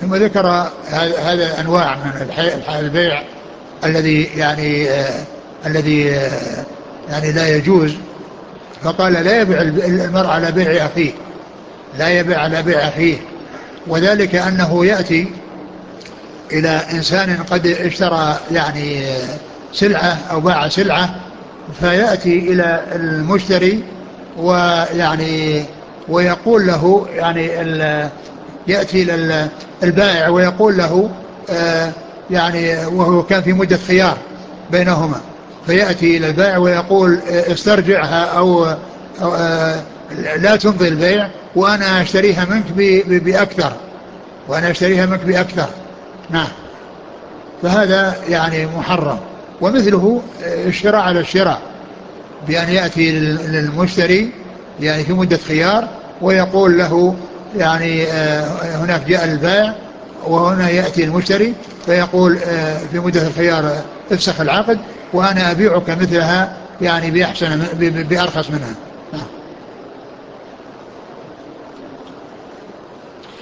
ثم ذكر هذا أنواع من البيع الذي يعني الذي يعني لا يجوز. فقال لا يبيع المرء على بيع أخيه، لا يبيع على بيع أخيه. وذلك أنه يأتي إلى إنسان قد اشترى يعني سلعة أو باع سلعة، فيأتي إلى المشتري ويعني ويقول له يعني يأتي إلى البائع ويقول له يعني وهو كان في مدة خيار بينهما، فيأتي إلى البائع ويقول استرجعها أو لا تمضي البيع وأنا أشتريها منك بأكثر، وأنا أشتريها منك بأكثر. نعم. فهذا يعني محرم. ومثله الشراء على الشراء، بأن يأتي للمشتري يعني في مدة خيار ويقول له يعني هناك جاء البائع وهنا يأتي المشتري فيقول في مدة الخيار افسخ العقد وأنا أبيعك مثلها يعني بأحسن بأرخص منها.